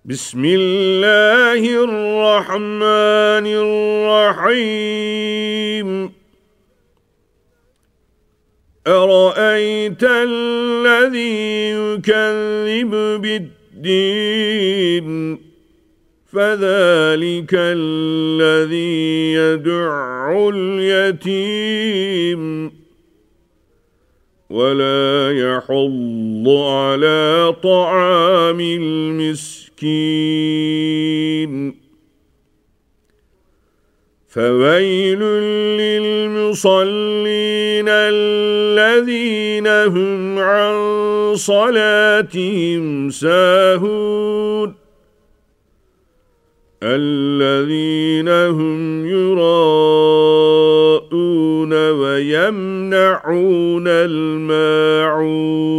بسم الله الرحمن الرحيم أرأيت الذي يكذب بالدين فذلك الذي يدع اليتيم ولا يحض على طعام المسكين فويل للمصلين الذين هم عن صلاتهم ساهون الذين هم يراءون ويمنعون الماعون